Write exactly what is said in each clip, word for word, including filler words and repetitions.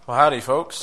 Well, howdy, folks.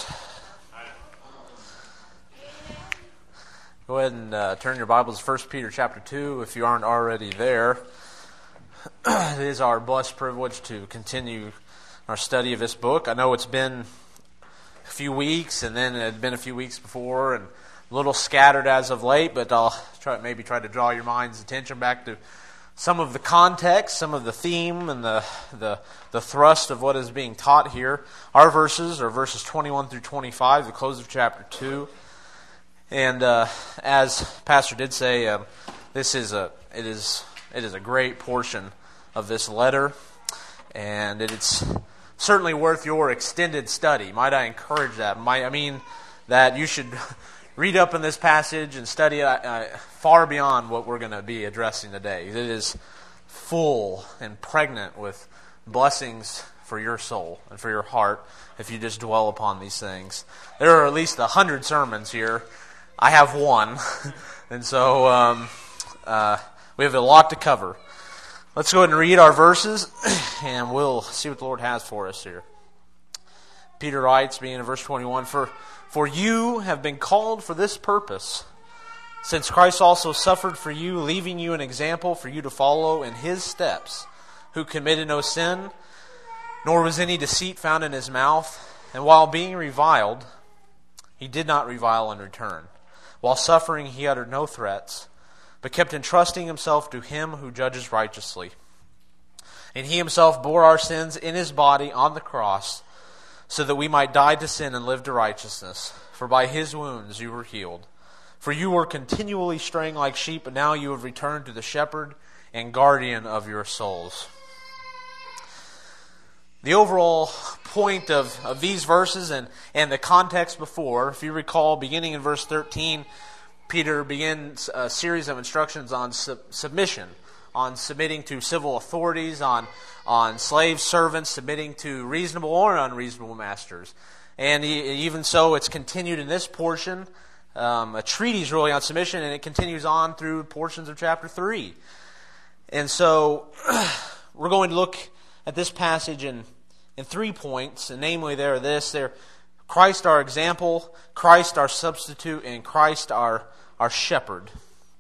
Go ahead and uh, turn your Bibles to First Peter chapter two if you aren't already there. It is our blessed privilege to continue our study of this book. I know it's been a few weeks, and then it had been a few weeks before, and a little scattered as of late, but I'll try maybe try to draw your mind's attention back to some of the context, some of the theme, and the, the the thrust of what is being taught here. Our verses are verses twenty-one through twenty-five, the close of chapter two. And uh, as Pastor did say, um, this is a it is it is a great portion of this letter, and it's certainly worth your extended study. Might I encourage that? Might I mean that you should read up in this passage and study uh, uh, far beyond what we're going to be addressing today. It is full and pregnant with blessings for your soul and for your heart if you just dwell upon these things. There are at least a hundred sermons here. I have one, and so um, uh, we have a lot to cover. Let's go ahead and read our verses, and we'll see what the Lord has for us here. Peter writes, beginning in verse twenty-one, For For you have been called for this purpose, since Christ also suffered for you, leaving you an example for you to follow in His steps, who committed no sin, nor was any deceit found in His mouth, and while being reviled, He did not revile in return. While suffering, He uttered no threats, but kept entrusting Himself to Him who judges righteously. And He Himself bore our sins in His body on the cross, so that we might die to sin and live to righteousness. For by His wounds you were healed. For you were continually straying like sheep, but now you have returned to the shepherd and guardian of your souls. The overall point of, of these verses and, and the context before, if you recall, beginning in verse thirteen, Peter begins a series of instructions on sub- submission, on submitting to civil authorities, on on slave servants submitting to reasonable or unreasonable masters. And even so, it's continued in this portion, um, a treatise really on submission, and it continues on through portions of chapter three. And so we're going to look at this passage in, in three points, and namely there are this, there Christ our example, Christ our substitute, and Christ our, our shepherd.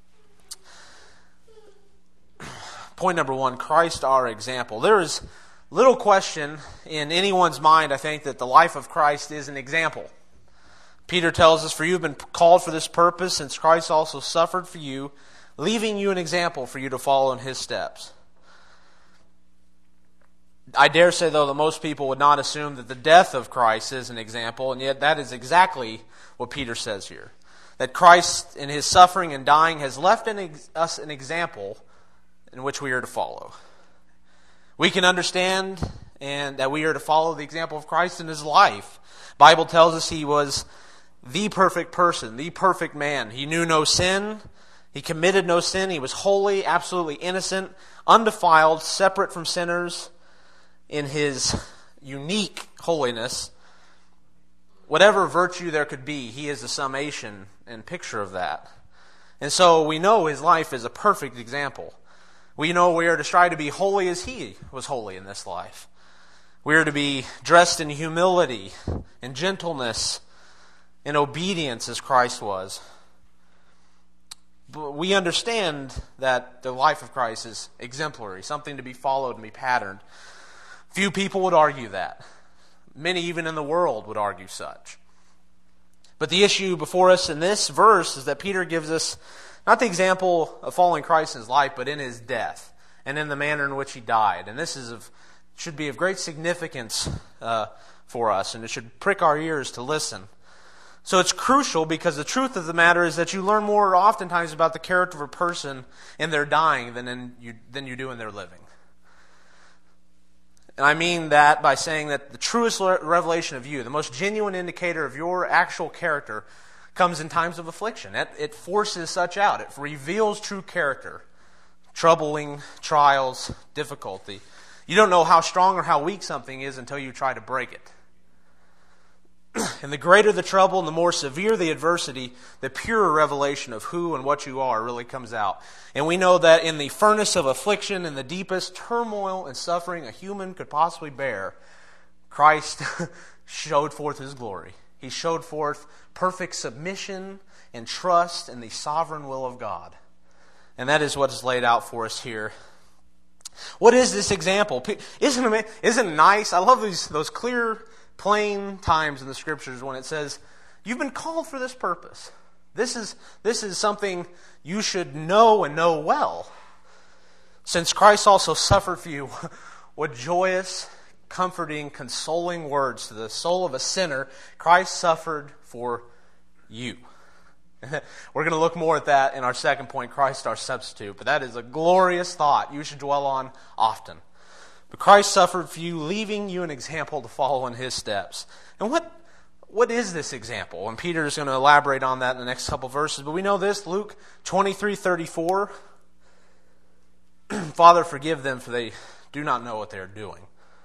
Point number one, Christ our example. There is little question in anyone's mind, I think, that the life of Christ is an example. Peter tells us, For you have been called for this purpose, since Christ also suffered for you, leaving you an example for you to follow in His steps. I dare say, though, that most people would not assume that the death of Christ is an example, and yet that is exactly what Peter says here. That Christ, in His suffering and dying, has left an ex- us an example in which we are to follow. We can understand and that we are to follow the example of Christ in His life. The Bible tells us He was the perfect person, the perfect man. He knew no sin. He committed no sin. He was holy, absolutely innocent, undefiled, separate from sinners in His unique holiness. Whatever virtue there could be, He is the summation and picture of that. And so we know His life is a perfect example. We know we are to strive to be holy as He was holy in this life. We are to be dressed in humility, in gentleness, in obedience as Christ was. But we understand that the life of Christ is exemplary, something to be followed and be patterned. Few people would argue that. Many even in the world would argue such. But the issue before us in this verse is that Peter gives us not the example of following Christ in His life, but in His death and in the manner in which He died. And this is of, should be of great significance uh, for us, and it should prick our ears to listen. So it's crucial because the truth of the matter is that you learn more oftentimes about the character of a person in their dying than in you, than you do in their living. And I mean that by saying that the truest revelation of you, the most genuine indicator of your actual character, comes in times of affliction. It, it forces such out. It reveals true character. Troubling trials, difficulty. You don't know how strong or how weak something is until you try to break it. And the greater the trouble and the more severe the adversity, the purer revelation of who and what you are really comes out. And we know that in the furnace of affliction, in the deepest turmoil and suffering a human could possibly bear, Christ showed forth His glory. He showed forth perfect submission and trust in the sovereign will of God. And that is what is laid out for us here. What is this example? Isn't it, isn't it nice? I love these those clear, plain times in the Scriptures when it says, you've been called for this purpose. This is, this is something you should know and know well. Since Christ also suffered for you, what joyous, comforting, consoling words to the soul of a sinner. Christ suffered for you. We're going to look more at that in our second point, Christ our substitute. But that is a glorious thought you should dwell on often. But Christ suffered for you, leaving you an example to follow in His steps. And what what is this example? And Peter is going to elaborate on that in the next couple verses. But we know this, Luke twenty-three thirty-four. Father, forgive them, for they do not know what they are doing.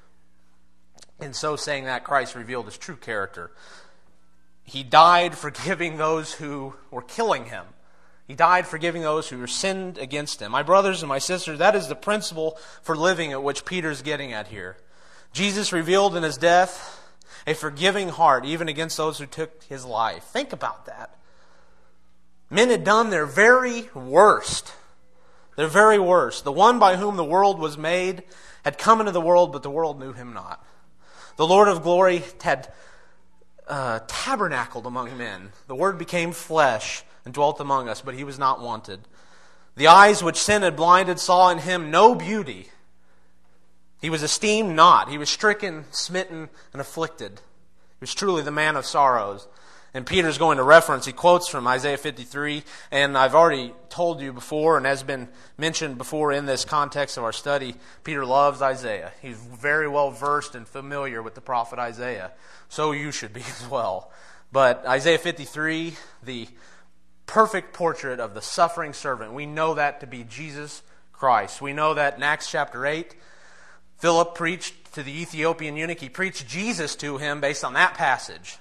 In so saying that, Christ revealed His true character. He died forgiving those who were killing Him. He died forgiving those who were sinned against Him. My brothers and my sisters, that is the principle for living at which Peter's getting at here. Jesus revealed in His death a forgiving heart, even against those who took His life. Think about that. Men had done their very worst. Their very worst. The one by whom the world was made had come into the world, but the world knew Him not. The Lord of glory had uh, tabernacled among men. The Word became flesh and dwelt among us, but He was not wanted. The eyes which sin had blinded saw in Him no beauty. He was esteemed not. He was stricken, smitten, and afflicted. He was truly the man of sorrows. And Peter's going to reference, he quotes from Isaiah fifty-three, and I've already told you before, and has been mentioned before in this context of our study, Peter loves Isaiah. He's very well versed and familiar with the prophet Isaiah. So you should be as well. But Isaiah fifty-three, the perfect portrait of the suffering servant, we know that to be Jesus Christ. We know that in Acts chapter eight, Philip preached to the Ethiopian eunuch. He preached Jesus to him based on that passage.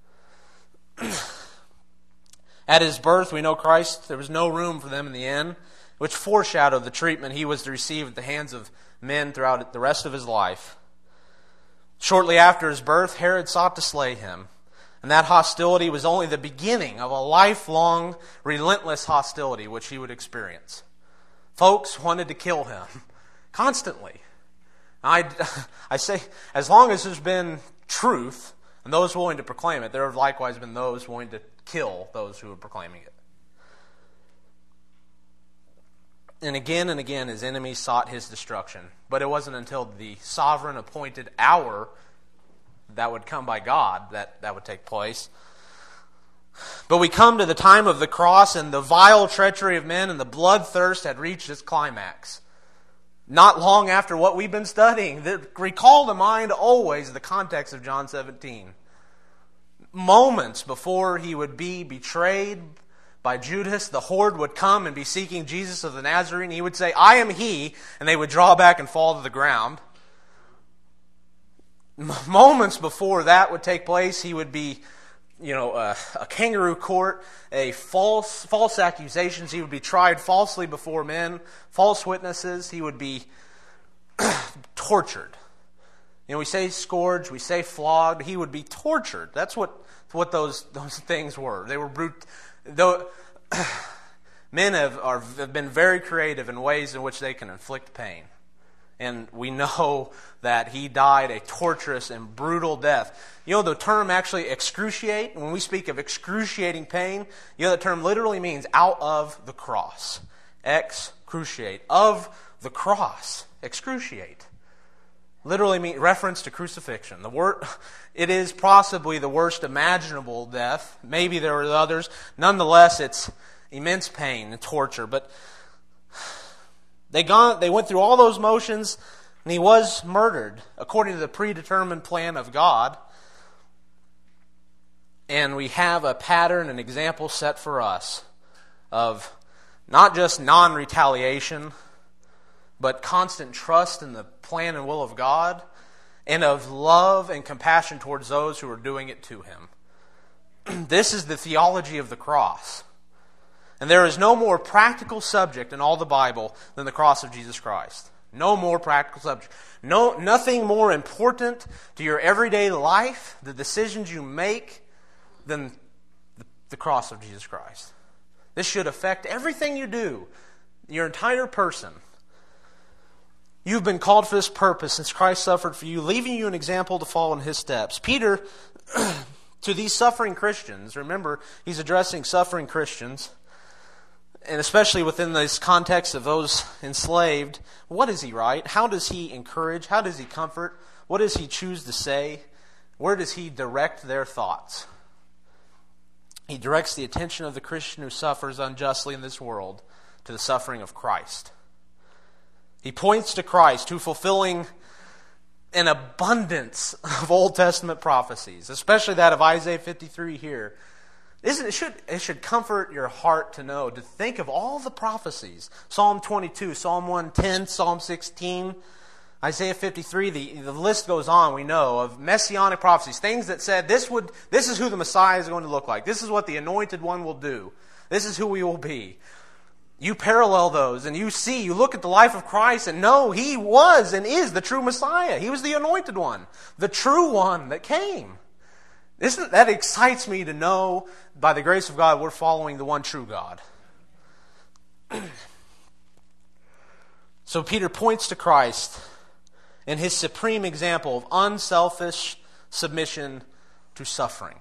At His birth, we know Christ, there was no room for them in the inn, which foreshadowed the treatment He was to receive at the hands of men throughout the rest of His life. Shortly after His birth, Herod sought to slay Him. And that hostility was only the beginning of a lifelong, relentless hostility which He would experience. Folks wanted to kill Him constantly. I, I say, as long as there's been truth, and those willing to proclaim it, there have likewise been those willing to kill those who are proclaiming it. And again and again, His enemies sought His destruction. But it wasn't until the sovereign appointed hour that would come by God that that would take place. But we come to the time of the cross, and the vile treachery of men and the bloodthirst had reached its climax. Not long after what we've been studying. Recall to mind always the context of John seventeen. Moments before He would be betrayed by Judas, the horde would come and be seeking Jesus of the Nazarene. He would say, I am He, and they would draw back and fall to the ground. Moments before that would take place, He would be, you know, a, a kangaroo court, a false false accusations. He would be tried falsely before men, false witnesses. He would be tortured. You know, we say scourged, we say flogged. He would be tortured. That's what what those those things were. They were brute. Though men have are, have been very creative in ways in which they can inflict pain. And we know that He died a torturous and brutal death. You know, the term actually excruciate, when we speak of excruciating pain, you know, the term literally means out of the cross. Excruciate. Of the cross. Excruciate. Literally means reference to crucifixion. The word, it is possibly the worst imaginable death. Maybe there are others. Nonetheless, it's immense pain and torture. But They gone. They went through all those motions, and He was murdered according to the predetermined plan of God. And we have a pattern, an example set for us of not just non-retaliation, but constant trust in the plan and will of God, and of love and compassion towards those who are doing it to Him. This is the theology of the cross. And there is no more practical subject in all the Bible than the cross of Jesus Christ. No more practical subject. No, nothing more important to your everyday life, the decisions you make, than the, the cross of Jesus Christ. This should affect everything you do, your entire person. You've been called for this purpose since Christ suffered for you, leaving you an example to follow in His steps. Peter, to these suffering Christians, remember, he's addressing suffering Christians, and especially within this context of those enslaved, what does he write? How does he encourage? How does he comfort? What does he choose to say? Where does he direct their thoughts? He directs the attention of the Christian who suffers unjustly in this world to the suffering of Christ. He points to Christ, who fulfilling an abundance of Old Testament prophecies, especially that of Isaiah fifty-three here. Isn't it should it should comfort your heart to know, to think of all the prophecies. Psalm twenty-two, Psalm one ten, Psalm sixteen, Isaiah fifty-three, the, the list goes on, we know, of messianic prophecies, things that said this would this is who the Messiah is going to look like. This is what the anointed one will do. This is who we will be. You parallel those and you see, you look at the life of Christ and know He was and is the true Messiah. He was the anointed one, the true one that came. Isn't that excites me to know, by the grace of God, we're following the one true God. So Peter points to Christ in His supreme example of unselfish submission to suffering.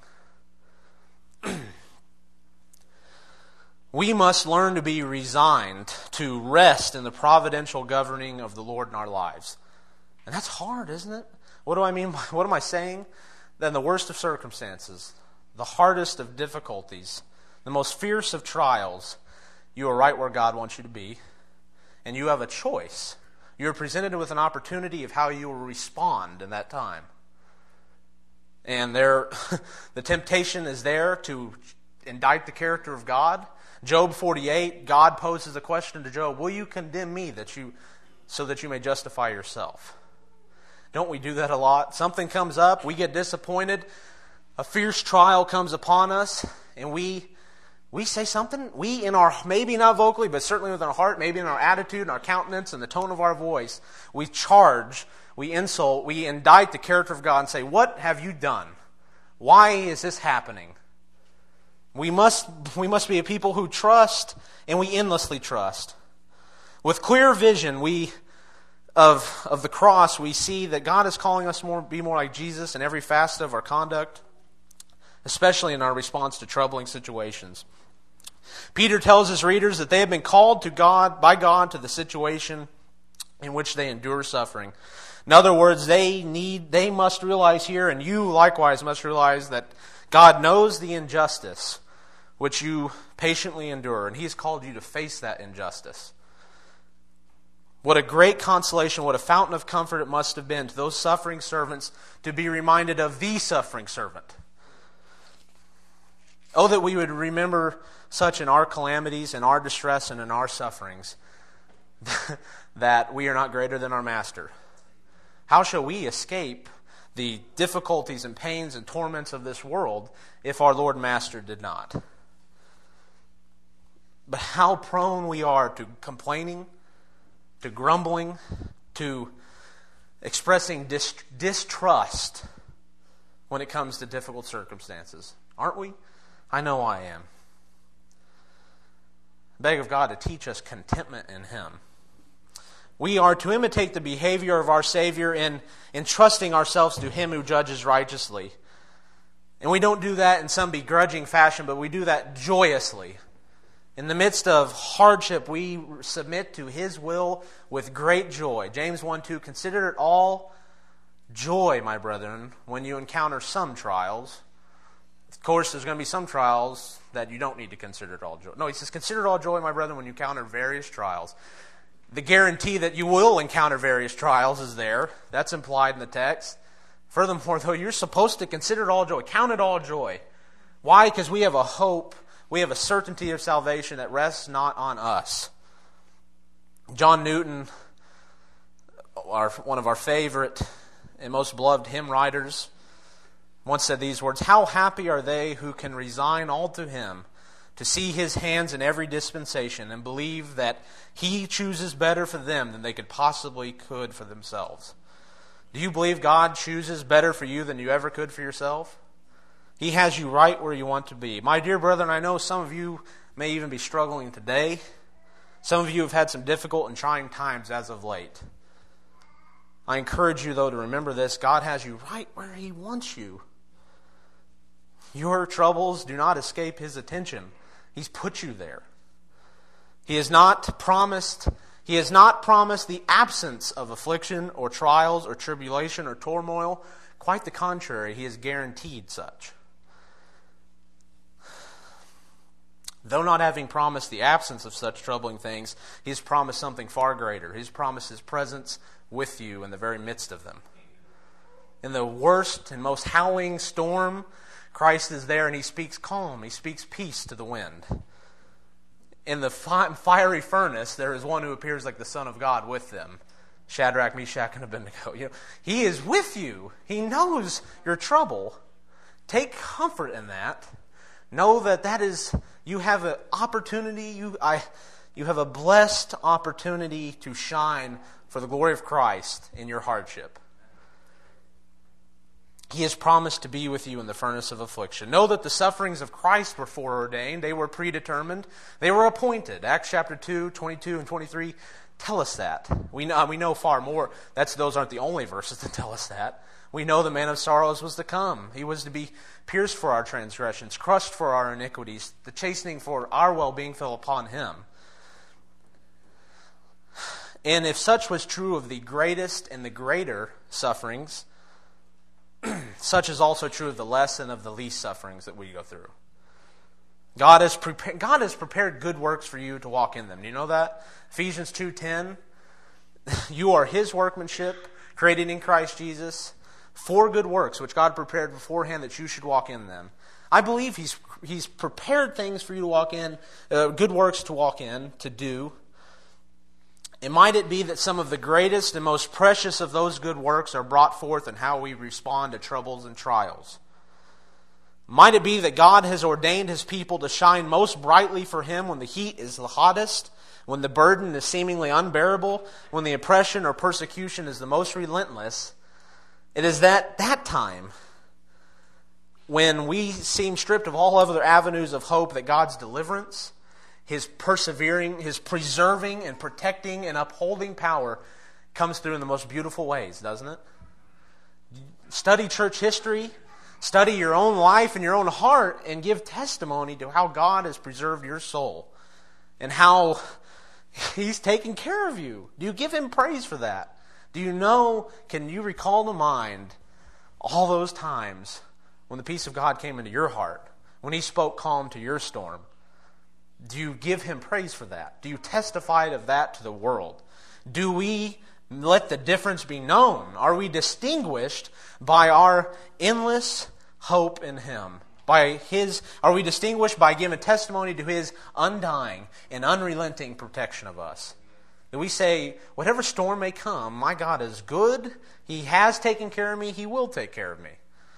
We must learn to be resigned, to rest in the providential governing of the Lord in our lives. And that's hard, isn't it? What do I mean? What am I saying? That in the worst of circumstances, the hardest of difficulties, the most fierce of trials, you are right where God wants you to be, and you have a choice. You are presented with an opportunity of how you will respond in that time. And there, the temptation is there to indict the character of God. Job forty-eight, God poses a question to Job, will you condemn me that you, so that you may justify yourself? Don't we do that a lot? Something comes up, we get disappointed, a fierce trial comes upon us, and we we say something. We, in our, maybe not vocally, but certainly within our heart, maybe in our attitude, and our countenance, and the tone of our voice, we charge, we insult, we indict the character of God and say, what have you done? Why is this happening? We must we must be a people who trust, and we endlessly trust. With clear vision, we of of the cross, we see that God is calling us more be more like Jesus in every facet of our conduct, especially in our response to troubling situations. Peter tells his readers that they have been called to God by God to the situation in which they endure suffering. In other words, they need they must realize here, and you likewise must realize, that God knows the injustice which you patiently endure, and He has called you to face that injustice. What a great consolation, what a fountain of comfort it must have been to those suffering servants to be reminded of the suffering servant. Oh, that we would remember such in our calamities, in our distress, and in our sufferings, that we are not greater than our Master. How shall we escape the difficulties and pains and torments of this world if our Lord and Master did not? But how prone we are to complaining, to grumbling, to expressing dis- distrust when it comes to difficult circumstances. Aren't we? I know I am. I beg of God to teach us contentment in Him. We are to imitate the behavior of our Savior in entrusting ourselves to Him who judges righteously. And we don't do that in some begrudging fashion, but we do that joyously. In the midst of hardship, we submit to His will with great joy. James one two, consider it all joy, my brethren, when you encounter some trials. Of course, there's going to be some trials that you don't need to consider it all joy. No, he says, consider it all joy, my brethren, when you encounter various trials. The guarantee that you will encounter various trials is there. That's implied in the text. Furthermore, though, you're supposed to consider it all joy. Count it all joy. Why? Because we have a hope. We have a certainty of salvation that rests not on us. John Newton, our, one of our favorite and most beloved hymn writers, once said these words, how happy are they who can resign all to Him, to see His hands in every dispensation and believe that He chooses better for them than they could possibly could for themselves? Do you believe God chooses better for you than you ever could for yourself? He has you right where you want to be. My dear brethren, I know some of you may even be struggling today. Some of you have had some difficult and trying times as of late. I encourage you, though, to remember this. God has you right where He wants you. Your troubles do not escape His attention. He's put you there. He has not promised, He has not promised the absence of affliction or trials or tribulation or turmoil. Quite the contrary, He has guaranteed such. Though not having promised the absence of such troubling things, He has promised something far greater. He has promised His presence with you in the very midst of them. In the worst and most howling storm, Christ is there and He speaks calm. He speaks peace to the wind. In the fi- fiery furnace, there is one who appears like the Son of God with them. Shadrach, Meshach, and Abednego. You know, He is with you. He knows your trouble. Take comfort in that. Know that that is, you have an opportunity, you, I, you have a blessed opportunity to shine for the glory of Christ in your hardship. He has promised to be with you in the furnace of affliction. Know that the sufferings of Christ were foreordained. They were predetermined. They were appointed. Acts chapter two, twenty-two and twenty-three tell us that. We know, we know far more. That's, those aren't the only verses that tell us that. We know the man of sorrows was to come. He was to be pierced for our transgressions, crushed for our iniquities. The chastening for our well-being fell upon Him. And if such was true of the greatest and the greater sufferings, such is also true of the less and of the least sufferings that we go through. God has prepared, God has prepared good works for you to walk in them. Do you know that? Ephesians two ten, you are His workmanship, created in Christ Jesus, for good works, which God prepared beforehand that you should walk in them. I believe He's He's prepared things for you to walk in, uh, good works to walk in, to do. And might it be that some of the greatest and most precious of those good works are brought forth in how we respond to troubles and trials? Might it be that God has ordained His people to shine most brightly for Him when the heat is the hottest, when the burden is seemingly unbearable, when the oppression or persecution is the most relentless? It is that that time when we seem stripped of all other avenues of hope that God's deliverance, His persevering, His preserving and protecting and upholding power comes through in the most beautiful ways, doesn't it? Study church history, study your own life and your own heart, and give testimony to how God has preserved your soul and how He's taken care of you. Do you give Him praise for that? Do you know, can you recall to mind all those times when the peace of God came into your heart, when He spoke calm to your storm? Do you give Him praise for that? Do you testify of that to the world? Do we let the difference be known? Are we distinguished by our endless hope in Him? By His, are we distinguished by giving testimony to His undying and unrelenting protection of us? Do we say, whatever storm may come, my God is good, He has taken care of me, He will take care of me?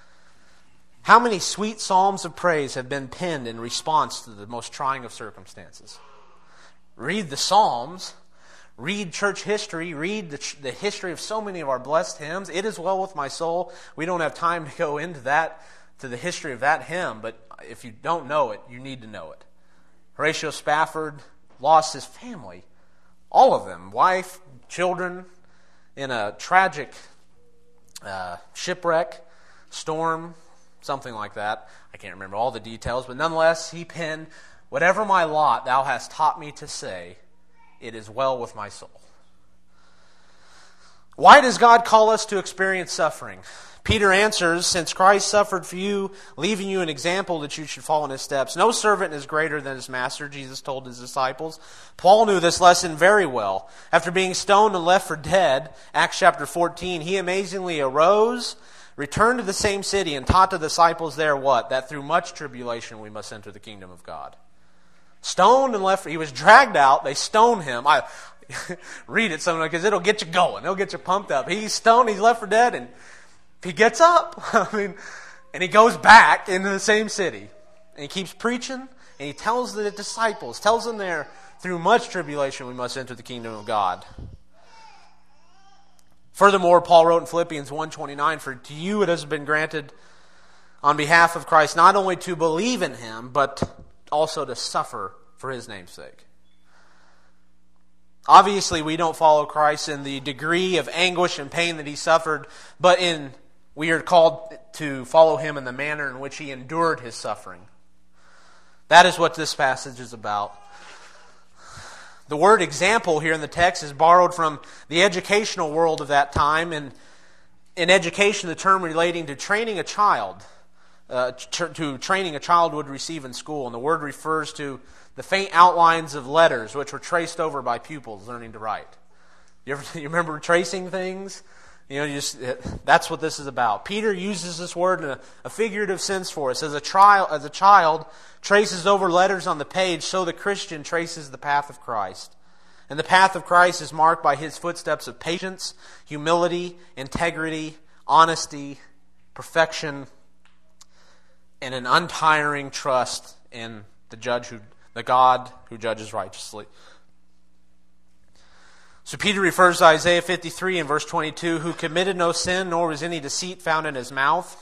How many sweet psalms of praise have been penned in response to the most trying of circumstances? Read the Psalms, read church history, read the, the history of so many of our blessed hymns. It is well with my soul. We don't have time to go into that, to the history of that hymn, but if you don't know it, you need to know it. Horatio Spafford lost his family, all of them, wife, children, in a tragic uh, shipwreck, storm, something like that. I can't remember all the details, but nonetheless, he penned, "Whatever my lot thou hast taught me to say, it is well with my soul." Why does God call us to experience suffering? Peter answers, "Since Christ suffered for you, leaving you an example that you should follow in His steps. No servant is greater than his master," Jesus told His disciples. Paul knew this lesson very well. After being stoned and left for dead, Acts chapter fourteen, he amazingly arose, returned to the same city, and taught the disciples there what? That through much tribulation we must enter the kingdom of God. Stoned and left, he was dragged out, they stoned him. I read it somewhere because it'll get you going, it'll get you pumped up. He's stoned, he's left for dead, and he gets up, I mean, and he goes back into the same city. And he keeps preaching, And he tells the disciples, tells them there, through much tribulation we must enter the kingdom of God. Furthermore, Paul wrote in Philippians one twenty-nine, for to you it has been granted on behalf of Christ not only to believe in him, but also to suffer for his name's sake. Obviously, we don't follow Christ in the degree of anguish and pain that he suffered, but in we are called to follow him in the manner in which he endured his suffering. That is what this passage is about. The word example here in the text is borrowed from the educational world of that time. And in education, the term relating to training a child, uh, to training a child would receive in school. And the word refers to the faint outlines of letters which were traced over by pupils learning to write. You ever you remember tracing things? You know, you just that's what this is about. Peter uses this word in a, a figurative sense for us. As a child, as a child traces over letters on the page, so the Christian traces the path of Christ. And the path of Christ is marked by his footsteps of patience, humility, integrity, honesty, perfection, and an untiring trust in the judge who the God who judges righteously. So Peter refers to Isaiah fifty-three in verse twenty-two, who committed no sin, nor was any deceit found in his mouth.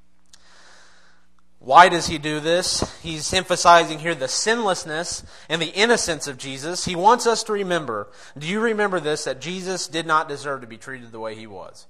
Why does he do this? He's emphasizing here the sinlessness and the innocence of Jesus. He wants us to remember, do you remember this, that Jesus did not deserve to be treated the way he was?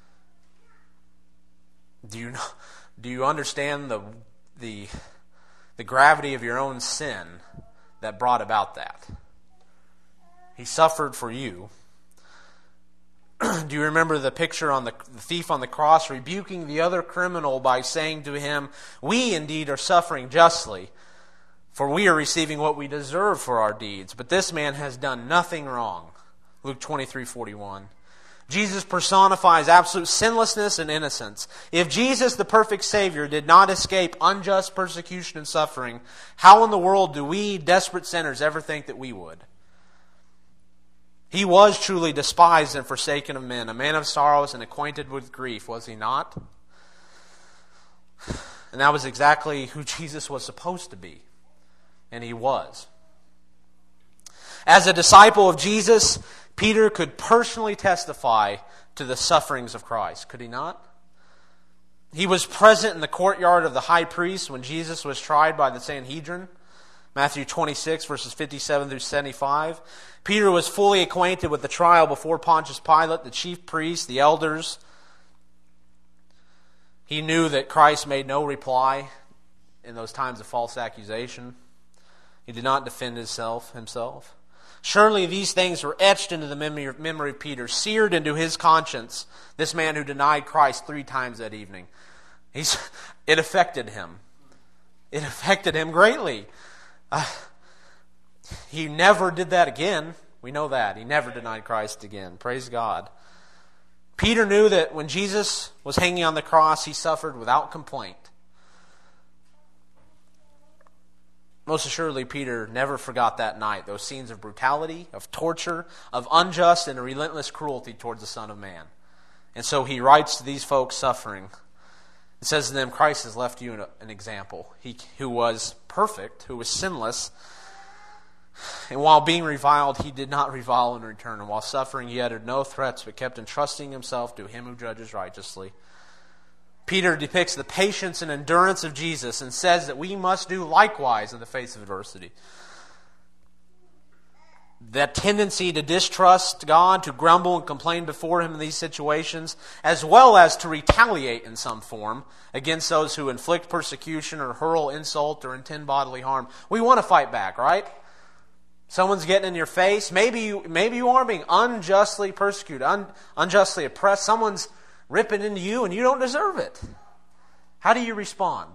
Do you know, do you understand the, the, the gravity of your own sin that brought about that? He suffered for you. Do you remember the picture on the, the thief on the cross rebuking the other criminal by saying to him, we indeed are suffering justly, for we are receiving what we deserve for our deeds, but this man has done nothing wrong. Luke twenty-three forty-one. Jesus personifies absolute sinlessness and innocence. If Jesus, the perfect Savior, did not escape unjust persecution and suffering, how in the world do we, desperate sinners, ever think that we would? He was truly despised and forsaken of men, a man of sorrows and acquainted with grief, was he not? And that was exactly who Jesus was supposed to be. And he was. As a disciple of Jesus, Peter could personally testify to the sufferings of Christ, could he not? He was present in the courtyard of the high priest when Jesus was tried by the Sanhedrin. Matthew twenty-six, verses fifty-seven through seventy-five. Peter was fully acquainted with the trial before Pontius Pilate, the chief priests, the elders. He knew that Christ made no reply in those times of false accusation. He did not defend himself. himself. Surely these things were etched into the memory, memory of Peter, seared into his conscience, this man who denied Christ three times that evening. He's, it affected him. It affected him greatly. Uh, he never did that again. We know that. He never denied Christ again. Praise God. Peter knew that when Jesus was hanging on the cross, he suffered without complaint. Most assuredly, Peter never forgot that night those scenes of brutality, of torture, of unjust and relentless cruelty towards the Son of Man. And so he writes to these folks suffering. It says to them, Christ has left you an example. He who was perfect, who was sinless, and while being reviled, he did not revile in return. And while suffering, he uttered no threats, but kept entrusting himself to him who judges righteously. Peter depicts the patience and endurance of Jesus and says that we must do likewise in the face of adversity. That tendency to distrust God, to grumble and complain before Him in these situations, as well as to retaliate in some form against those who inflict persecution or hurl insult or intend bodily harm. We want to fight back, right? Someone's getting in your face. Maybe you, maybe you are being unjustly persecuted, un, unjustly oppressed. Someone's ripping into you and you don't deserve it. How do you respond?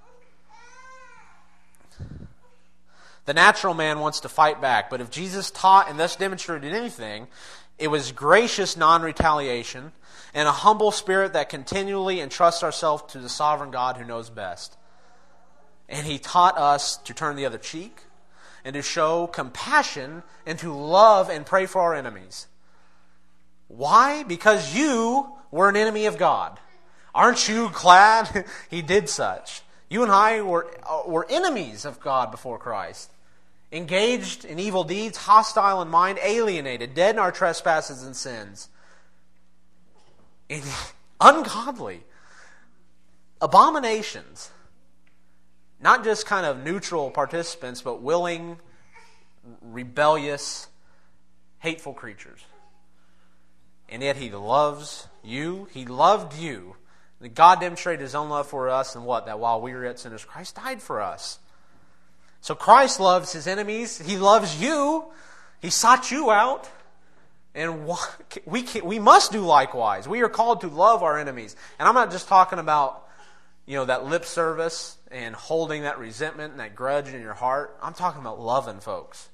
The natural man wants to fight back, but if Jesus taught and thus demonstrated anything, it was gracious non-retaliation and a humble spirit that continually entrusts ourselves to the sovereign God who knows best. And He taught us to turn the other cheek and to show compassion and to love and pray for our enemies. Why? Because you were an enemy of God. Aren't you glad He did such? You and I were, were enemies of God before Christ. Engaged in evil deeds, hostile in mind, alienated, dead in our trespasses and sins. And ungodly. Abominations. Not just kind of neutral participants, but willing, rebellious, hateful creatures. And yet He loves you. He loved you. God demonstrated His own love for us, and what? That while we were yet sinners, Christ died for us. So Christ loves His enemies. He loves you. He sought you out. And we can, we must do likewise. We are called to love our enemies. And I'm not just talking about, you know, that lip service and holding that resentment and that grudge in your heart. I'm talking about loving folks.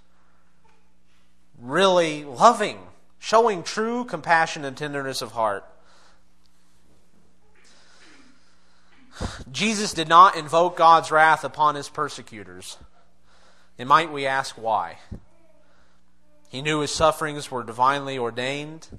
Really loving. Showing true compassion and tenderness of heart. Jesus did not invoke God's wrath upon His persecutors. And might we ask why? He knew His sufferings were divinely ordained.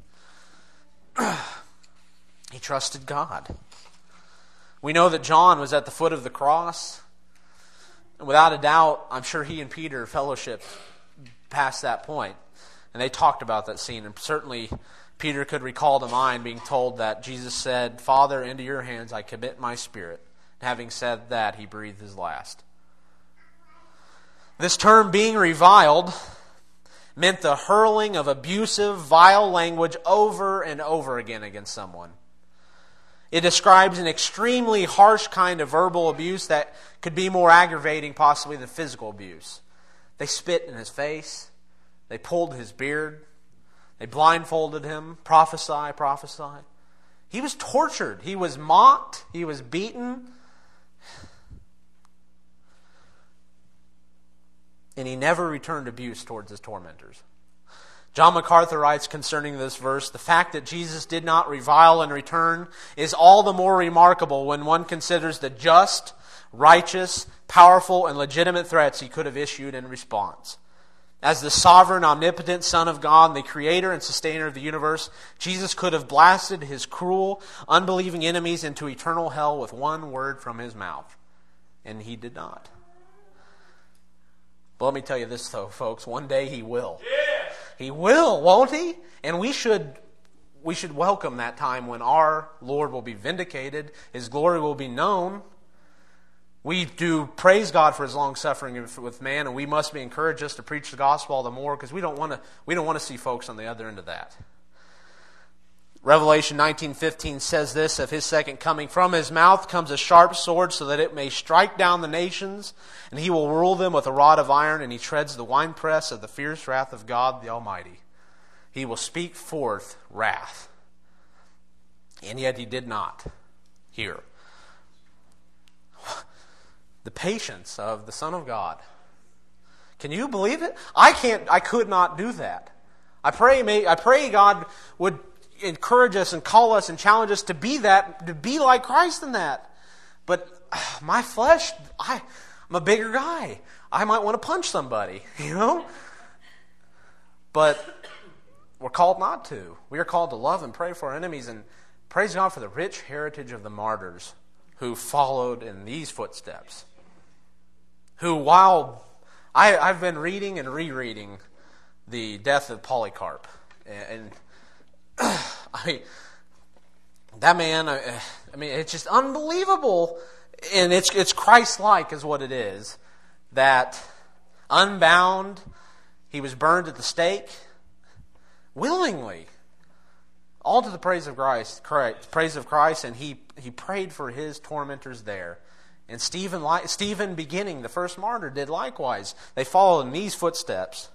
He trusted God. We know that John was at the foot of the cross. And without a doubt, I'm sure he and Peter fellowshiped past that point. And they talked about that scene. And certainly Peter could recall to mind being told that Jesus said, "Father, into your hands I commit my spirit." And having said that, he breathed his last. This term, being reviled, meant the hurling of abusive, vile language over and over again against someone. It describes an extremely harsh kind of verbal abuse that could be more aggravating possibly than physical abuse. They spit in his face. They pulled his beard. They blindfolded him. Prophesy, prophesy. He was tortured. He was mocked. He was beaten. And he never returned abuse towards his tormentors. John MacArthur writes concerning this verse, "The fact that Jesus did not revile in return is all the more remarkable when one considers the just, righteous, powerful, and legitimate threats He could have issued in response. As the sovereign, omnipotent Son of God, the creator and sustainer of the universe, Jesus could have blasted His cruel, unbelieving enemies into eternal hell with one word from His mouth. And He did not. But let me tell you this, though, folks. One day He will. Yes. He will, won't He? And we should we should welcome that time when our Lord will be vindicated. His glory will be known. We do praise God for His long suffering with man, and we must be encouraged just to preach the gospel all the more, because we don't want to we don't want to see folks on the other end of that. Revelation nineteen fifteen says this of His second coming, "From His mouth comes a sharp sword, so that it may strike down the nations, and He will rule them with a rod of iron, and He treads the winepress of the fierce wrath of God the Almighty. He will speak forth wrath." And yet He did not here. The patience of the Son of God. Can you believe it? I can't. I could not do that. I pray. May I pray God would encourage us and call us and challenge us to be that, to be like Christ in that. But my flesh, I, I'm a bigger guy. I might want to punch somebody, you know? But we're called not to. We are called to love and pray for our enemies, and praise God for the rich heritage of the martyrs who followed in these footsteps. Who, while I, I've been reading and rereading the death of Polycarp, and, and I mean, that man, I, I mean, it's just unbelievable. And it's it's Christ-like is what it is. That unbound, he was burned at the stake willingly. All to the praise of Christ, praise of Christ, and he, he prayed for his tormentors there. And Stephen, Stephen, beginning, the first martyr, did likewise. They followed in these footsteps.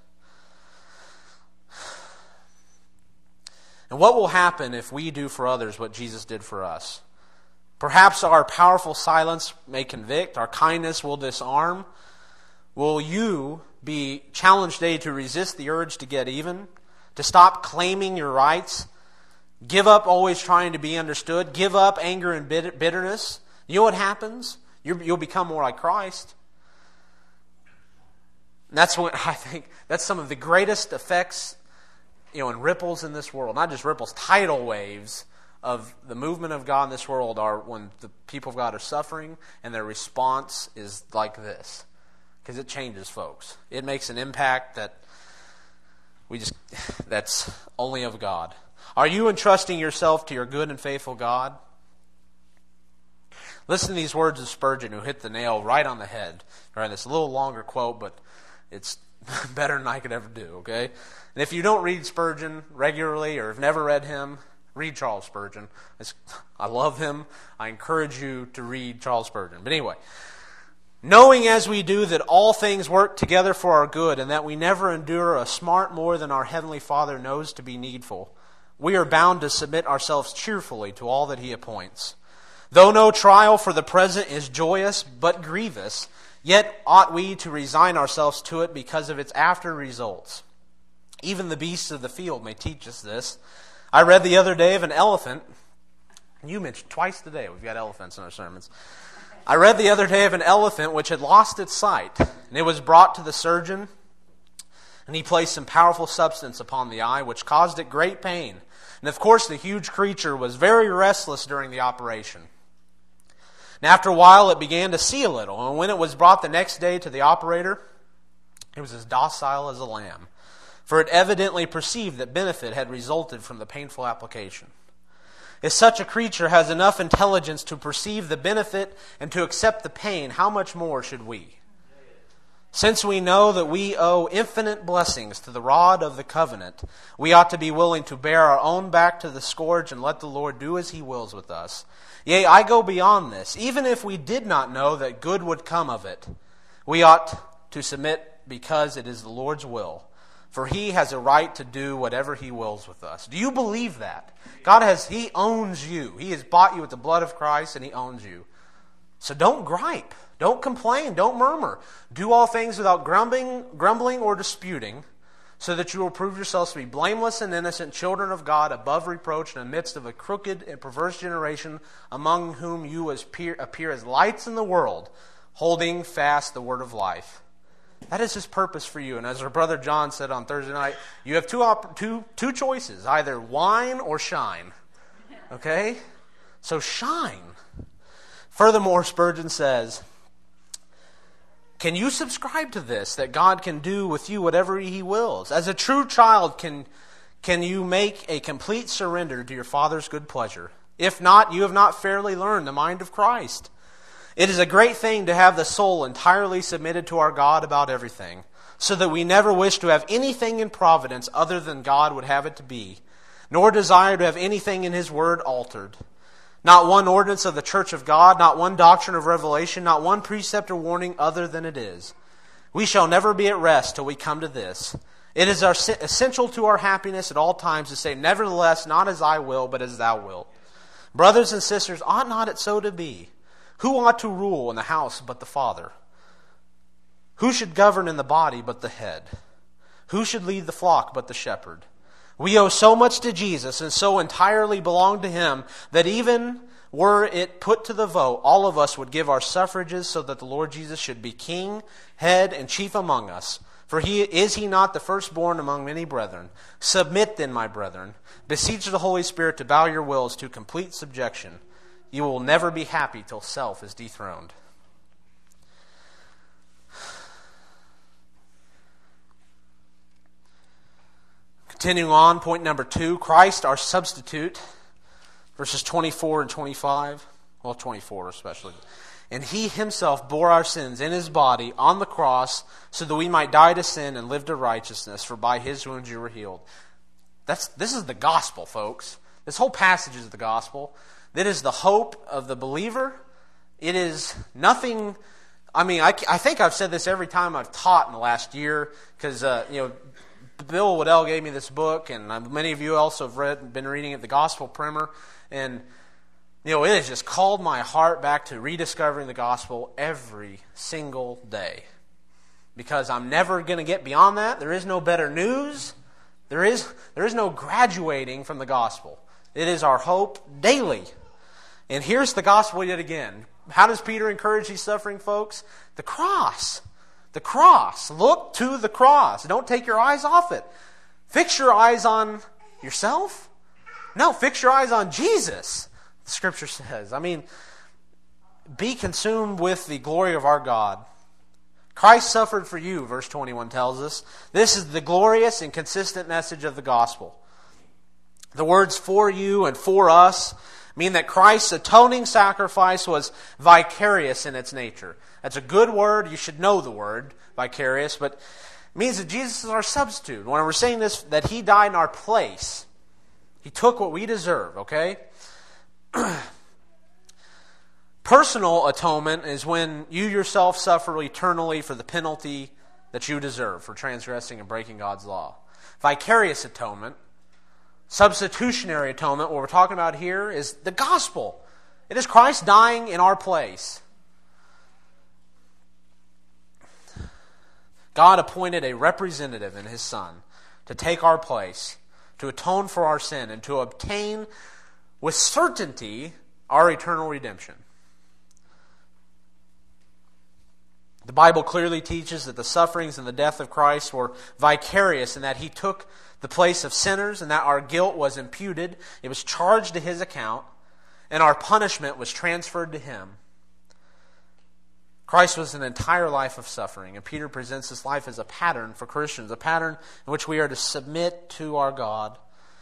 And what will happen if we do for others what Jesus did for us? Perhaps our powerful silence may convict, our kindness will disarm. Will you be challenged today to resist the urge to get even, to stop claiming your rights, give up always trying to be understood, give up anger and bitterness? You know what happens? You're, you'll become more like Christ. And that's what I think, that's some of the greatest effects, you know, and ripples in this world, not just ripples, tidal waves of the movement of God in this world are when the people of God are suffering and their response is like this. Because it changes folks. It makes an impact that we just that's only of God. Are you entrusting yourself to your good and faithful God? Listen to these words of Spurgeon, who hit the nail right on the head. Right, it's a little longer quote, but it's better than I could ever do, okay? And if you don't read Spurgeon regularly or have never read him, read Charles Spurgeon. It's, I love him. I encourage you to read Charles Spurgeon. But anyway, knowing as we do that all things work together for our good and that we never endure a smart more than our Heavenly Father knows to be needful, we are bound to submit ourselves cheerfully to all that He appoints. Though no trial for the present is joyous but grievous, yet ought we to resign ourselves to it because of its after results. Even the beasts of the field may teach us this. I read the other day of an elephant. You mentioned twice today we've got elephants in our sermons. I read the other day of an elephant which had lost its sight, and it was brought to the surgeon, and he placed some powerful substance upon the eye, which caused it great pain. And of course the huge creature was very restless during the operation. And after a while it began to see a little, and when it was brought the next day to the operator, it was as docile as a lamb, for it evidently perceived that benefit had resulted from the painful application. If such a creature has enough intelligence to perceive the benefit and to accept the pain, how much more should we? Since we know that we owe infinite blessings to the rod of the covenant, we ought to be willing to bear our own back to the scourge and let the Lord do as He wills with us. Yea, I go beyond this. Even if we did not know that good would come of it, we ought to submit because it is the Lord's will. For He has a right to do whatever He wills with us. Do you believe that? God has, He owns you. He has bought you with the blood of Christ and He owns you. So don't gripe. Don't complain. Don't murmur. Do all things without grumbling, grumbling or disputing, so that you will prove yourselves to be blameless and innocent children of God, above reproach in the midst of a crooked and perverse generation, among whom you appear, appear as lights in the world, holding fast the word of life. That is His purpose for you. And as our brother John said on Thursday night, you have two, op- two, two choices, either whine or shine. Okay? So shine. Furthermore, Spurgeon says, can you subscribe to this, that God can do with you whatever He wills? As a true child, can, can you make a complete surrender to your Father's good pleasure? If not, you have not fairly learned the mind of Christ. It is a great thing to have the soul entirely submitted to our God about everything, so that we never wish to have anything in providence other than God would have it to be, nor desire to have anything in His word altered. Not one ordinance of the church of God, not one doctrine of revelation, not one precept or warning other than it is. We shall never be at rest till we come to this. It is our, essential to our happiness at all times to say, nevertheless, not as I will, but as Thou wilt. Brothers and sisters, ought not it so to be? Who ought to rule in the house but the Father? Who should govern in the body but the head? Who should lead the flock but the shepherd? We owe so much to Jesus and so entirely belong to Him that even were it put to the vote, all of us would give our suffrages so that the Lord Jesus should be king, head, and chief among us. For he is He not the firstborn among many brethren? Submit then, my brethren. Beseech the Holy Spirit to bow your wills to complete subjection. You will never be happy till self is dethroned. Continuing on, point number two, Christ our substitute, verses twenty-four and twenty-five, well, twenty-four especially. And He Himself bore our sins in His body on the cross so that we might die to sin and live to righteousness, for by His wounds you were healed. That's, this is the gospel, folks. This whole passage is the gospel. That is the hope of the believer. It is nothing, I mean, I, I think I've said this every time I've taught in the last year, because, uh, you know, Bill Waddell gave me this book, and many of you also have read, been reading it, The Gospel Primer, and you know, it has just called my heart back to rediscovering the gospel every single day, because I'm never going to get beyond that. There is no better news. There is there is no graduating from the gospel. It is our hope daily. And here's the gospel yet again. How does Peter encourage these suffering folks? The cross. The cross. Look to the cross. Don't take your eyes off it. Fix your eyes on yourself. No, fix your eyes on Jesus, the Scripture says. I mean, be consumed with the glory of our God. Christ suffered for you, verse twenty-one tells us. This is the glorious and consistent message of the gospel. The words for you and for us mean that Christ's atoning sacrifice was vicarious in its nature. That's a good word. You should know the word, vicarious, but it means that Jesus is our substitute. When we're saying this, that He died in our place. He took what we deserve, okay? Personal atonement is when you yourself suffer eternally for the penalty that you deserve for transgressing and breaking God's law. Vicarious atonement, substitutionary atonement, what we're talking about here is the gospel. It is Christ dying in our place. God appointed a representative in His Son to take our place, to atone for our sin, and to obtain with certainty our eternal redemption. The Bible clearly teaches that the sufferings and the death of Christ were vicarious in that He took the place of sinners and that our guilt was imputed. It was charged to His account, and our punishment was transferred to Him. Christ was an entire life of suffering, and Peter presents this life as a pattern for Christians, a pattern in which we are to submit to our God.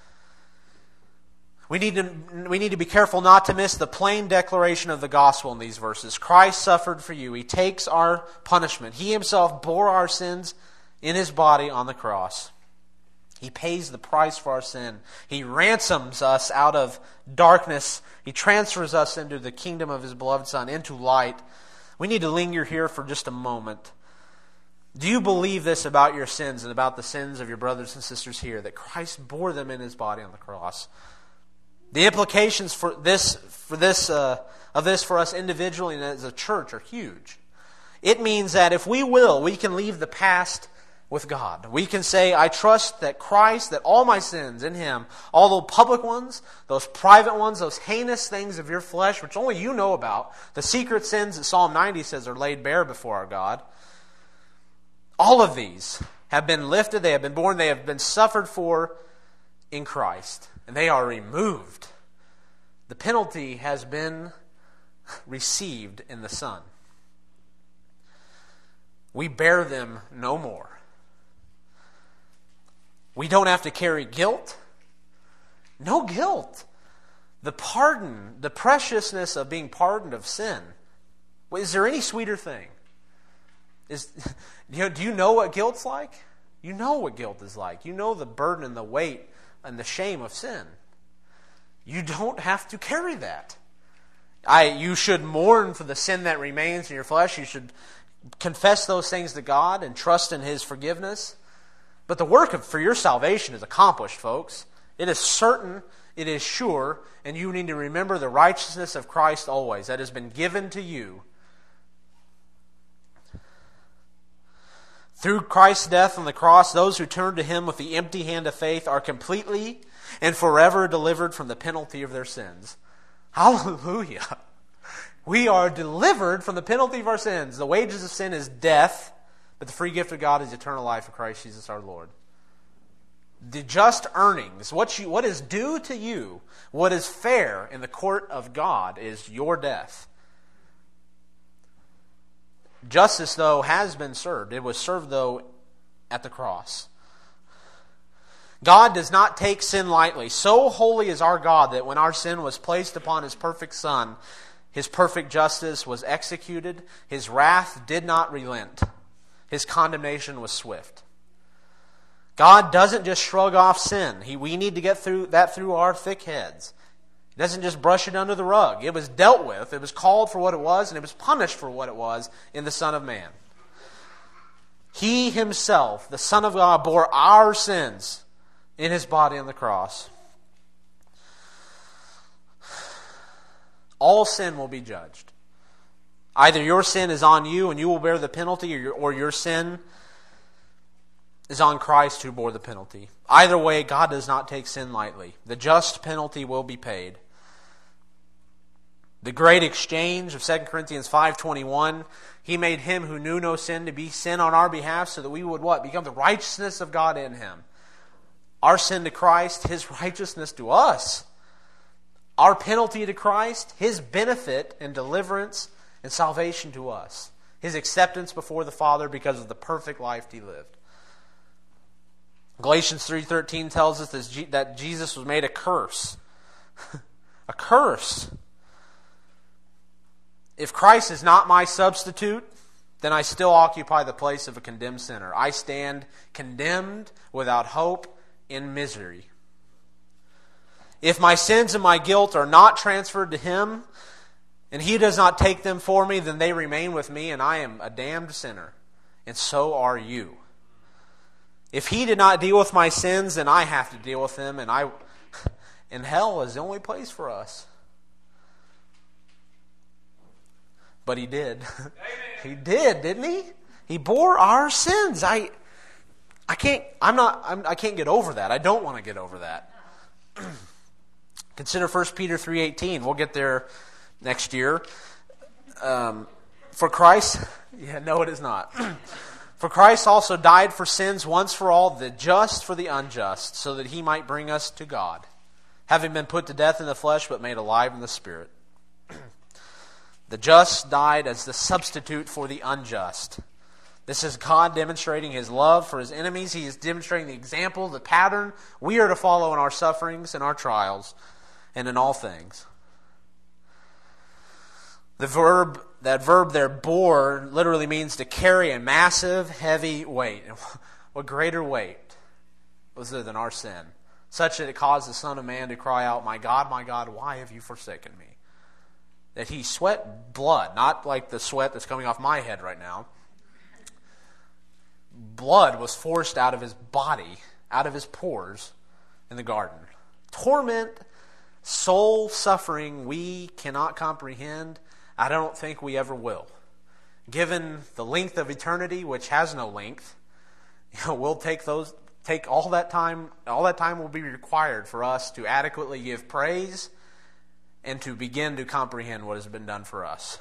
We need to, we need to be careful not to miss the plain declaration of the gospel in these verses. Christ suffered for you. He takes our punishment. He Himself bore our sins in His body on the cross. He pays the price for our sin. He ransoms us out of darkness. He transfers us into the kingdom of His beloved Son, into light. We need to linger here for just a moment. Do you believe this about your sins and about the sins of your brothers and sisters here, that Christ bore them in His body on the cross? The implications for this, for this, uh, of this for us individually and as a church are huge. It means that if we will, we can leave the past with God. We can say, I trust that Christ, that all my sins in Him, all the public ones, those private ones, those heinous things of your flesh, which only you know about, the secret sins that Psalm ninety says are laid bare before our God, all of these have been lifted, they have been borne, they have been suffered for in Christ. And they are removed. The penalty has been received in the Son. We bear them no more. We don't have to carry guilt. No guilt. The pardon, the preciousness of being pardoned of sin. Is there any sweeter thing? Is, you know, do you know what guilt's like? You know what guilt is like. You know the burden and the weight and the shame of sin. You don't have to carry that. I, you should mourn for the sin that remains in your flesh. You should confess those things to God and trust in His forgiveness. But the work of, for your salvation is accomplished, folks. It is certain, it is sure, and you need to remember the righteousness of Christ always that has been given to you. Through Christ's death on the cross, those who turn to Him with the empty hand of faith are completely and forever delivered from the penalty of their sins. Hallelujah! We are delivered from the penalty of our sins. The wages of sin is death, but the free gift of God is eternal life in Christ Jesus our Lord. The just earnings, what, you, what is due to you, what is fair in the court of God is your death. Justice, though, has been served. It was served, though, at the cross. God does not take sin lightly. So holy is our God that when our sin was placed upon His perfect Son, His perfect justice was executed. His wrath did not relent. His condemnation was swift. God doesn't just shrug off sin. He, we need to get through that through our thick heads. He doesn't just brush it under the rug. It was dealt with. It was called for what it was, and it was punished for what it was in the Son of Man. He Himself, the Son of God, bore our sins in His body on the cross. All sin will be judged. Either your sin is on you and you will bear the penalty, or your, or your sin is on Christ who bore the penalty. Either way, God does not take sin lightly. The just penalty will be paid. The great exchange of Second Corinthians five twenty-one, He made Him who knew no sin to be sin on our behalf so that we would what? Become the righteousness of God in Him. Our sin to Christ, His righteousness to us. Our penalty to Christ, His benefit and deliverance and salvation to us. His acceptance before the Father because of the perfect life He lived. Galatians three thirteen tells us that Jesus was made a curse. A curse. If Christ is not my substitute, then I still occupy the place of a condemned sinner. I stand condemned, without hope, in misery. If my sins and my guilt are not transferred to Him, and He does not take them for me, then they remain with me, and I am a damned sinner. And so are you. If He did not deal with my sins, then I have to deal with them, and I, and hell is the only place for us. But He did. He did, didn't He? He bore our sins. I, I can't. I'm not. I'm, I can't get over that. I don't want to get over that. Consider First Peter three eighteen. We'll get there next year. Um, for Christ, yeah, no, it is not. For Christ also died for sins once for all, the just for the unjust, so that He might bring us to God, having been put to death in the flesh, but made alive in the Spirit. The just died as the substitute for the unjust. This is God demonstrating His love for His enemies. He is demonstrating the example, the pattern we are to follow in our sufferings and our trials and in all things. The verb, that verb there, bore, literally means to carry a massive, heavy weight. What greater weight was there than our sin? Such that it caused the Son of Man to cry out, "My God, my God, why have you forsaken me?" That He sweat blood, not like the sweat that's coming off my head right now. Blood was forced out of His body, out of His pores in the garden. Torment, soul suffering we cannot comprehend. I don't think we ever will. Given the length of eternity, which has no length, you know, we'll take those, take all that time. All that time will be required for us to adequately give praise and to begin to comprehend what has been done for us.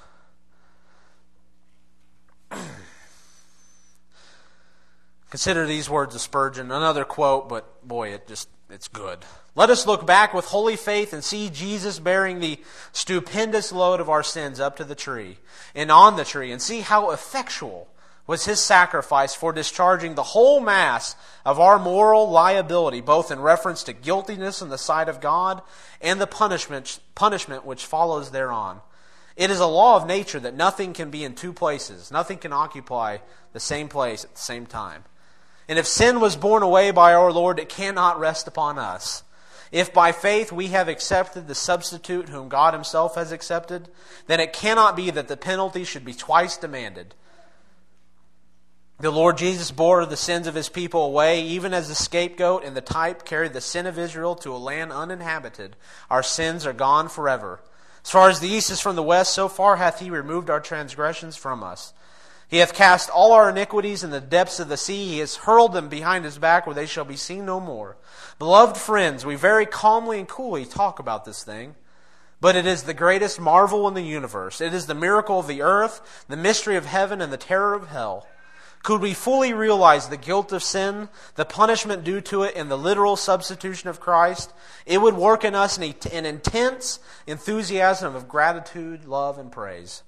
Consider these words of Spurgeon. Another quote, but boy, it just it's good. Let us look back with holy faith and see Jesus bearing the stupendous load of our sins up to the tree and on the tree, and see how effectual was His sacrifice for discharging the whole mass of our moral liability, both in reference to guiltiness in the sight of God and the punishment, punishment which follows thereon. It is a law of nature that nothing can be in two places. Nothing can occupy the same place at the same time. And if sin was borne away by our Lord, it cannot rest upon us. If by faith we have accepted the substitute whom God Himself has accepted, then it cannot be that the penalty should be twice demanded. The Lord Jesus bore the sins of His people away, even as the scapegoat and the type carried the sin of Israel to a land uninhabited. Our sins are gone forever. As far as the east is from the west, so far hath He removed our transgressions from us. He hath cast all our iniquities in the depths of the sea. He has hurled them behind His back, where they shall be seen no more. Beloved friends, we very calmly and coolly talk about this thing, but it is the greatest marvel in the universe. It is the miracle of the earth, the mystery of heaven, and the terror of hell. Could we fully realize the guilt of sin, the punishment due to it, and the literal substitution of Christ, it would work in us an, an intense enthusiasm of gratitude, love, and praise.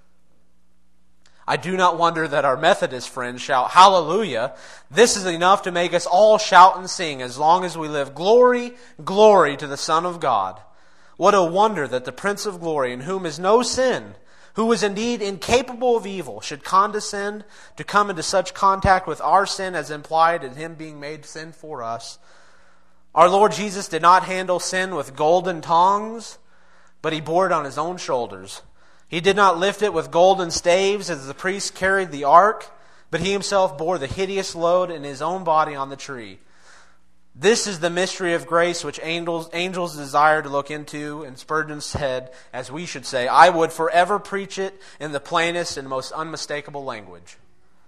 I do not wonder that our Methodist friends shout, "Hallelujah!" This is enough to make us all shout and sing as long as we live. Glory, glory to the Son of God. What a wonder that the Prince of Glory, in whom is no sin, who was indeed incapable of evil, should condescend to come into such contact with our sin as implied in Him being made sin for us. Our Lord Jesus did not handle sin with golden tongs, but He bore it on His own shoulders. He did not lift it with golden staves as the priests carried the ark, but He Himself bore the hideous load in His own body on the tree. This is the mystery of grace which angels, angels desire to look into, and Spurgeon said, as we should say, I would forever preach it in the plainest and most unmistakable language.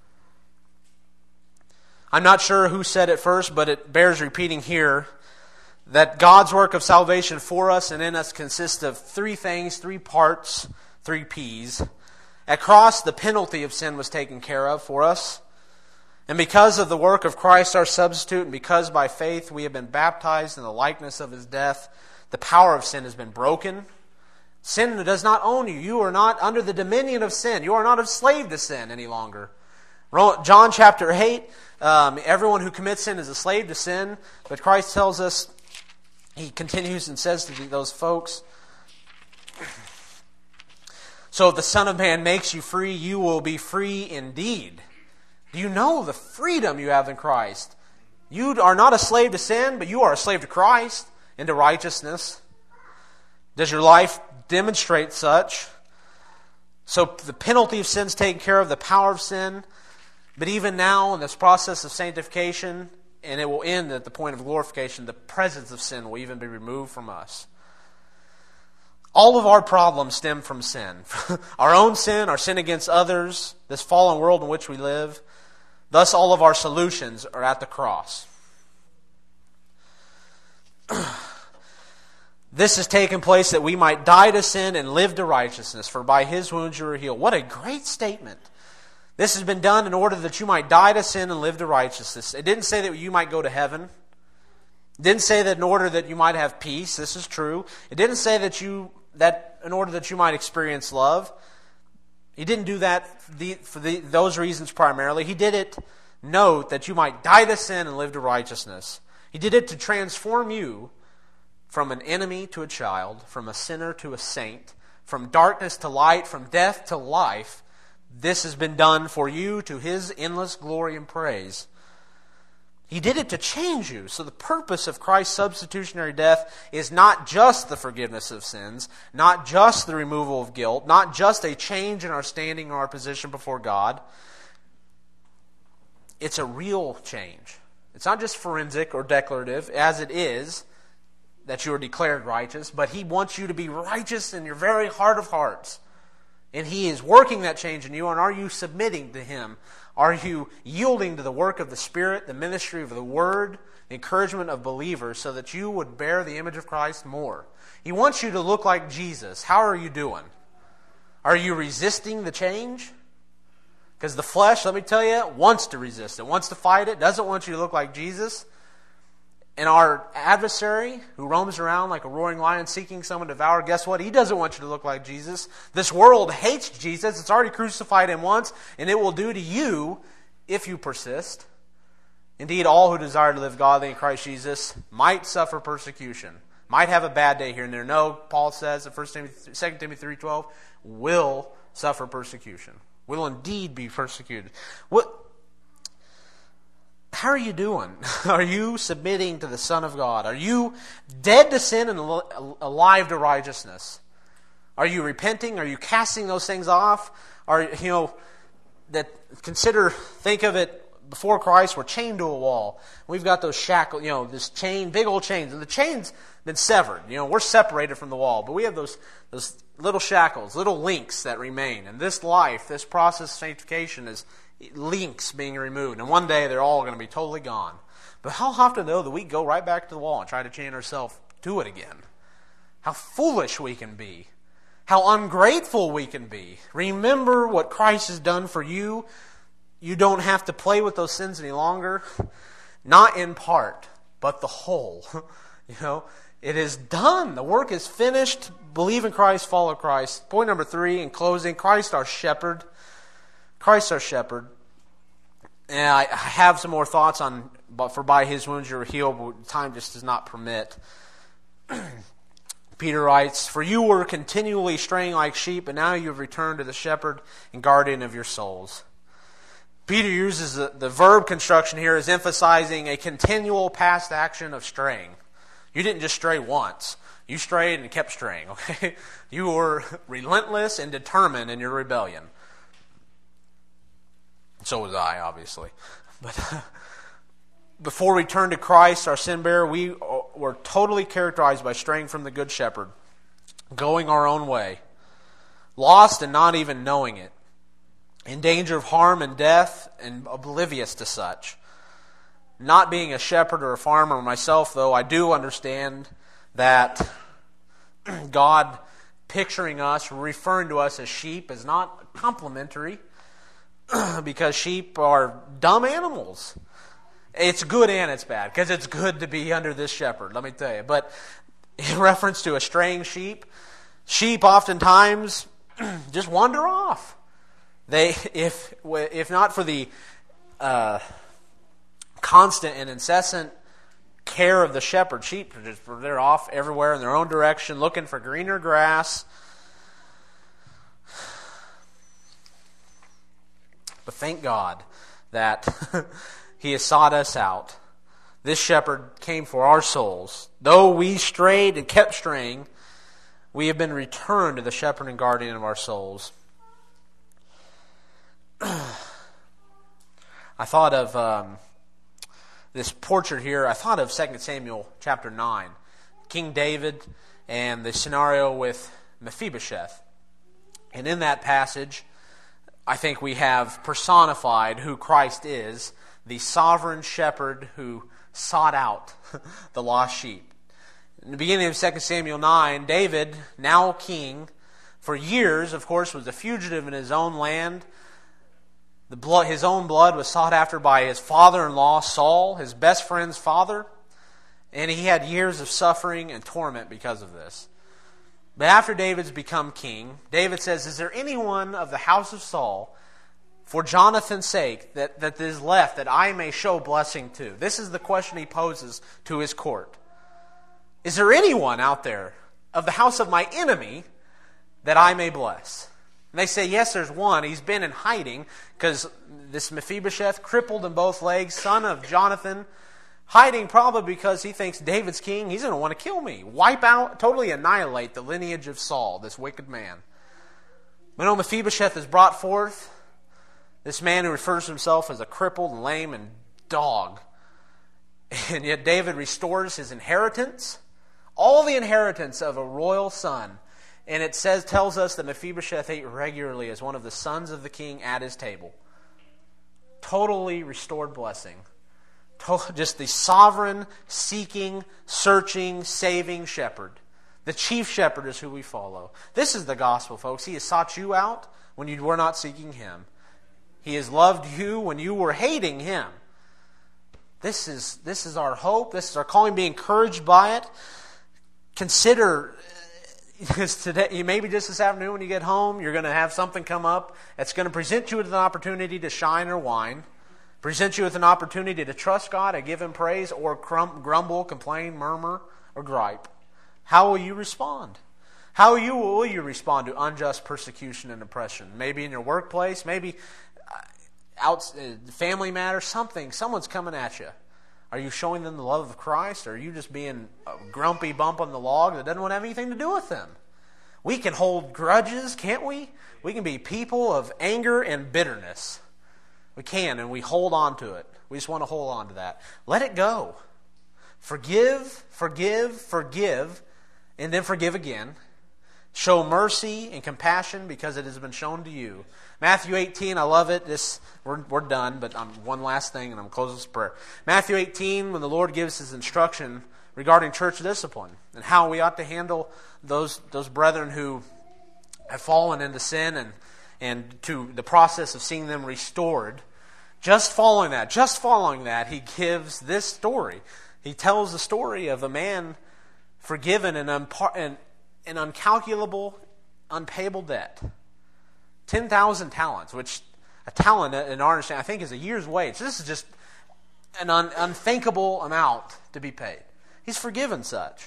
I'm not sure who said it first, but it bears repeating here, that God's work of salvation for us and in us consists of three things, three parts, three P's. At cross, the penalty of sin was taken care of for us. And because of the work of Christ our substitute, and because by faith we have been baptized in the likeness of His death, the power of sin has been broken. Sin does not own you. You are not under the dominion of sin. You are not a slave to sin any longer. John chapter eight, um, everyone who commits sin is a slave to sin. But Christ tells us, He continues and says to those folks, so if the Son of Man makes you free, you will be free indeed. Do you know the freedom you have in Christ? You are not a slave to sin, but you are a slave to Christ and to righteousness. Does your life demonstrate such? So the penalty of sin is taken care of, the power of sin. But even now, in this process of sanctification, and it will end at the point of glorification, the presence of sin will even be removed from us. All of our problems stem from sin. Our own sin, our sin against others, this fallen world in which we live. Thus, all of our solutions are at the cross. This has taken place that we might die to sin and live to righteousness, for by His wounds you are healed. What a great statement. This has been done in order that you might die to sin and live to righteousness. It didn't say that you might go to heaven. It didn't say that in order that you might have peace. This is true. It didn't say that you that in order that you might experience love. He didn't do that for, the, for the, those reasons primarily. He did it, note, that you might die to sin and live to righteousness. He did it to transform you from an enemy to a child, from a sinner to a saint, from darkness to light, from death to life. This has been done for you to His endless glory and praise. He did it to change you. So the purpose of Christ's substitutionary death is not just the forgiveness of sins, not just the removal of guilt, not just a change in our standing or our position before God. It's a real change. It's not just forensic or declarative, as it is that you are declared righteous, but He wants you to be righteous in your very heart of hearts. And He is working that change in you, and are you submitting to Him? Are you yielding to the work of the Spirit, the ministry of the Word, the encouragement of believers, so that you would bear the image of Christ more? He wants you to look like Jesus. How are you doing? Are you resisting the change? Because the flesh, let me tell you, wants to resist it, wants to fight it, doesn't want you to look like Jesus. And our adversary, who roams around like a roaring lion seeking someone to devour, guess what? He doesn't want you to look like Jesus. This world hates Jesus. It's already crucified Him once, and it will do to you if you persist. Indeed, all who desire to live godly in Christ Jesus might suffer persecution, might have a bad day here and there. No, Paul says in Second Timothy three twelve, will suffer persecution. Will indeed be persecuted. What? How are you doing? Are you submitting to the Son of God? Are you dead to sin and alive to righteousness? Are you repenting? Are you casting those things off? Are you know that consider think of it before Christ, we're chained to a wall. We've got those shackles, you know, this chain, big old chains, and the chain's been severed. You know, we're separated from the wall, but we have those those little shackles, little links that remain. And this life, this process of sanctification is links being removed. And one day they're all going to be totally gone. But how often, though, that we go right back to the wall and try to chain ourselves to it again? How foolish we can be. How ungrateful we can be. Remember what Christ has done for you. You don't have to play with those sins any longer. Not in part, but the whole. You know, it is done. The work is finished. Believe in Christ, follow Christ. Point number three, in closing, Christ our shepherd. Christ our shepherd. And I have some more thoughts on, but for by His wounds you are healed, but time just does not permit. Peter writes, for you were continually straying like sheep, and now you have returned to the shepherd and guardian of your souls. Peter uses the, the verb construction here as emphasizing a continual past action of straying. You didn't just stray once. You strayed and kept straying, okay? You were relentless and determined in your rebellion. So was I, obviously. But before we turn to Christ, our sin bearer, we were totally characterized by straying from the Good Shepherd, going our own way, lost and not even knowing it, in danger of harm and death and oblivious to such. Not being a shepherd or a farmer myself, though, I do understand that God picturing us, referring to us as sheep, is not complimentary. because sheep are dumb animals. It's good and it's bad, because it's good to be under this shepherd, let me tell you. But in reference to a straying sheep, sheep oftentimes just wander off. They, if if not for the uh, constant and incessant care of the shepherd, sheep are just, they're off everywhere in their own direction, looking for greener grass. But thank God that He has sought us out. This shepherd came for our souls. Though we strayed and kept straying, we have been returned to the shepherd and guardian of our souls. I thought of um, this portrait here. I thought of Second Samuel chapter nine. King David and the scenario with Mephibosheth. And in that passage, I think we have personified who Christ is, the sovereign shepherd who sought out the lost sheep. In the beginning of Second Samuel nine, David, now king, for years, of course, was a fugitive in his own land. The blood, his own blood was sought after by his father-in-law, Saul, his best friend's father, and he had years of suffering and torment because of this. But after David's become king, David says, is there anyone of the house of Saul, for Jonathan's sake, that, that is left that I may show blessing to? This is the question he poses to his court. Is there anyone out there of the house of my enemy that I may bless? And they say, yes, there's one. He's been in hiding because this Mephibosheth, crippled in both legs, son of Jonathan, hiding probably because he thinks David's king. He's going to want to kill me. Wipe out, totally annihilate the lineage of Saul, this wicked man. When no Mephibosheth is brought forth, this man who refers to himself as a crippled, lame, and dog. And yet David restores his inheritance, all the inheritance of a royal son. And it says, tells us that Mephibosheth ate regularly as one of the sons of the king at his table. Totally restored blessing. Just the sovereign, seeking, searching, saving shepherd. The chief shepherd is who we follow. This is the gospel, folks. He has sought you out when you were not seeking Him. He has loved you when you were hating Him. This is, this is our hope. This is our calling. Be encouraged by it. Consider, because today, maybe just this afternoon when you get home, you're going to have something come up that's going to present you with an opportunity to shine or whine. Present you with an opportunity to trust God and give Him praise, or crum- grumble, complain, murmur, or gripe. How will you respond? How you, will you respond to unjust persecution and oppression? Maybe in your workplace, maybe out, uh, family matters, something. Someone's coming at you. Are you showing them the love of Christ, or are you just being a grumpy bump on the log that doesn't want to have anything to do with them? We can hold grudges, can't we? We can be people of anger and bitterness. We can, and we hold on to it. We just want to hold on to that. Let it go. Forgive, forgive, forgive, and then forgive again. Show mercy and compassion because it has been shown to you. Matthew eighteen, I love it. This we're, we're done, but um, one last thing, and I'm closing this prayer. Matthew eighteen, when the Lord gives His instruction regarding church discipline and how we ought to handle those those brethren who have fallen into sin, and and to the process of seeing them restored. Just following that, just following that, He gives this story. He tells the story of a man forgiven an, unpar- an, an uncalculable, unpayable debt. ten thousand talents, which a talent in our understanding, I think, is a year's wage. So this is just an un- unthinkable amount to be paid. He's forgiven such.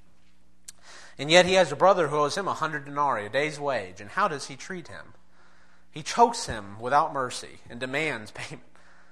And yet he has a brother who owes him a hundred denarii, a day's wage. And how does he treat him? He chokes him without mercy and demands payment.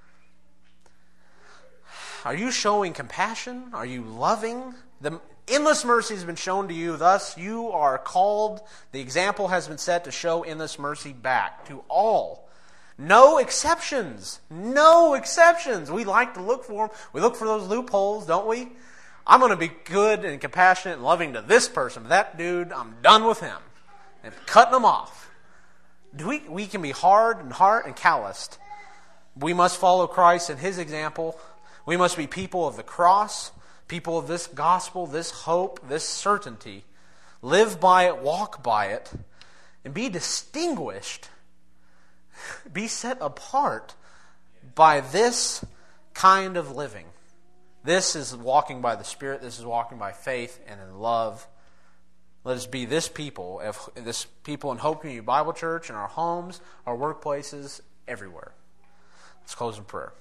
Are you showing compassion? Are you loving? The endless mercy has been shown to you. Thus, you are called. The example has been set to show endless mercy back to all. No exceptions. No exceptions. We like to look for them. We look for those loopholes, don't we? I'm going to be good and compassionate and loving to this person. But that dude, I'm done with him. And cutting them off. Do we, we can be hard and heart and calloused. We must follow Christ and His example. We must be people of the cross, people of this gospel, this hope, this certainty. Live by it, walk by it, and be distinguished be set apart by this kind of living. This is walking by the Spirit. This is walking by faith and in love. Let us be this people, this people in Hope Community Bible Church, in our homes, our workplaces, everywhere. Let's close in prayer.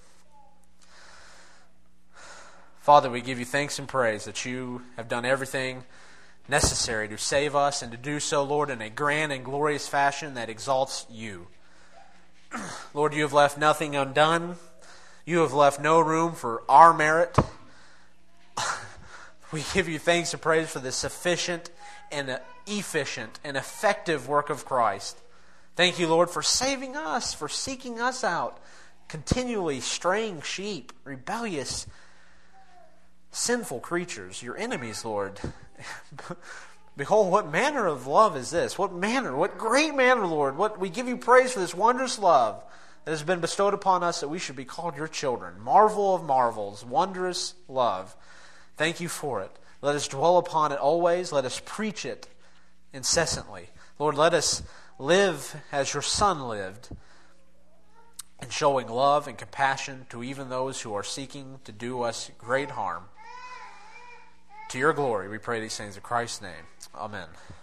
Father, we give you thanks and praise that you have done everything necessary to save us, and to do so, Lord, in a grand and glorious fashion that exalts you. Lord, you have left nothing undone. You have left no room for our merit. We give you thanks and praise for the sufficient and efficient and effective work of Christ. Thank you, Lord, for saving us, for seeking us out, continually straying sheep, rebellious, sinful creatures, your enemies, Lord. Behold, what manner of love is this? What manner, what great manner, Lord. What we give you praise for this wondrous love that has been bestowed upon us, that we should be called your children. Marvel of marvels, wondrous love. Thank you for it. Let us dwell upon it always. Let us preach it incessantly. Lord, let us live as your Son lived, in showing love and compassion to even those who are seeking to do us great harm. To your glory, we pray these things in Christ's name. Amen.